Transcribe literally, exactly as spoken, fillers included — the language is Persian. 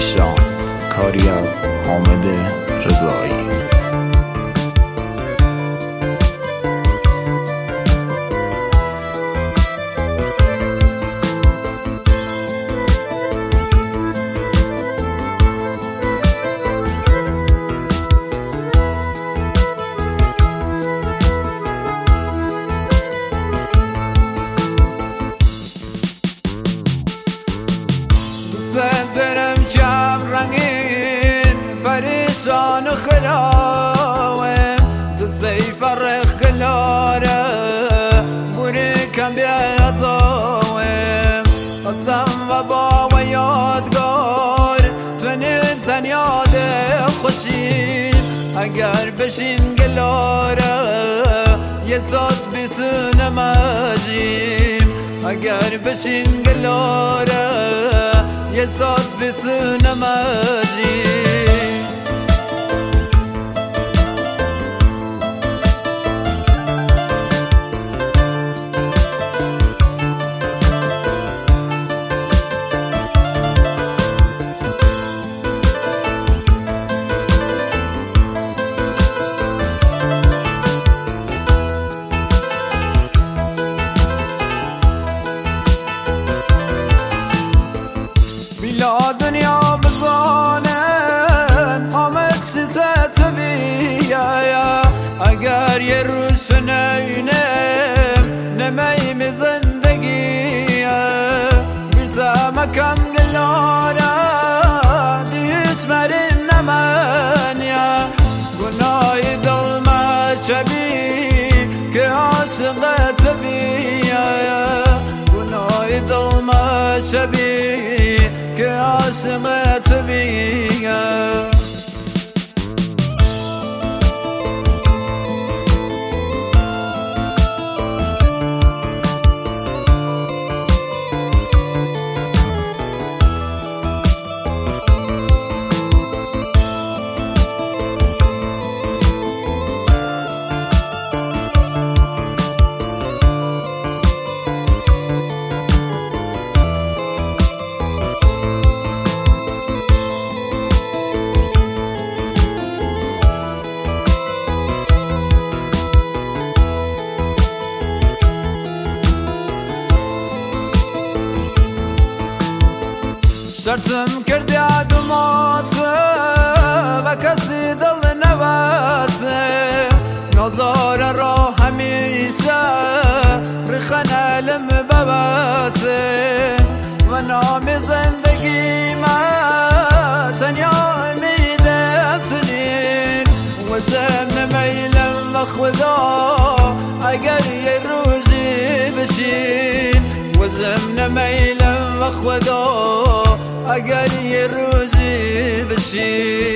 پریشان، کاری از حامد رضایی. درم کم رنگین پریشان و خراوه دستی فرق کلاره بوری کم بیازاوه قسم و با و یادگار تنین تن یاد خوشین اگر بشین گلاره یه صد بیتونم اجیم اگر بشین گلاره یه صد بتونم اجیم. بلا دنیا بزانن حامد ستت بیایا اگر یه روز فنینم نمیم زندگیه برتم کم گلاره دیش مرین نمانیا گناه دل مشبی که عاشقت بیایا گناه دل مشبی که عاصمت بیه. شرطم کردی عدومات و کسی دل نواسه نظار را همیشه رخن علم بباسه و نام زندگی ما تنیا امیدم تنین و زمن میلم و خدا اگر یه روزی بشین و زمن میلم و خدا اگر یه روزی بشی